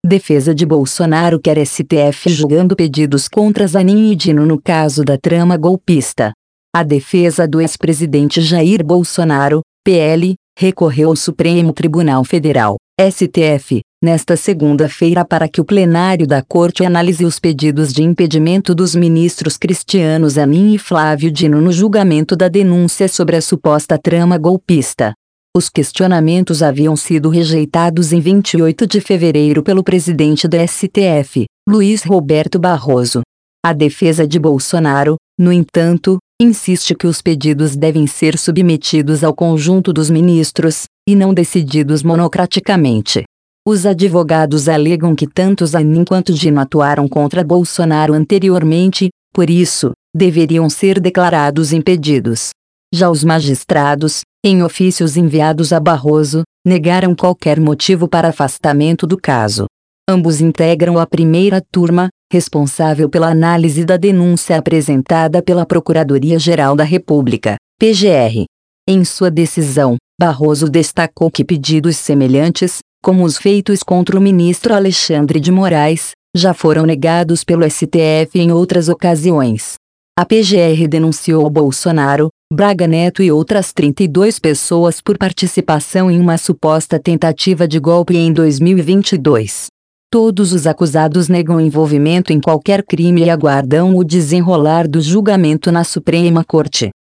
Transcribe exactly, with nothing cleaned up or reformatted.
Defesa de Bolsonaro quer S T F julgando pedidos contra Zanin e Dino no caso da trama golpista. A defesa do ex-presidente Jair Bolsonaro, P L, recorreu ao Supremo Tribunal Federal, S T F, nesta segunda-feira para que o plenário da Corte analise os pedidos de impedimento dos ministros Cristiano Zanin e Flávio Dino no julgamento da denúncia sobre a suposta trama golpista. Os questionamentos haviam sido rejeitados em vinte e oito de fevereiro pelo presidente do S T F, Luiz Roberto Barroso. A defesa de Bolsonaro, no entanto, insiste que os pedidos devem ser submetidos ao conjunto dos ministros, e não decididos monocraticamente. Os advogados alegam que tanto Zanin quanto Dino atuaram contra Bolsonaro anteriormente, por isso, deveriam ser declarados impedidos. Já os magistrados, em ofícios enviados a Barroso, negaram qualquer motivo para afastamento do caso. Ambos integram a primeira turma, responsável pela análise da denúncia apresentada pela Procuradoria-Geral da República, P G R. Em sua decisão, Barroso destacou que pedidos semelhantes, como os feitos contra o ministro Alexandre de Moraes, já foram negados pelo S T F em outras ocasiões. A P G R denunciou Bolsonaro, Braga Neto e outras trinta e duas pessoas por participação em uma suposta tentativa de golpe em dois mil e vinte e dois. Todos os acusados negam envolvimento em qualquer crime e aguardam o desenrolar do julgamento na Suprema Corte.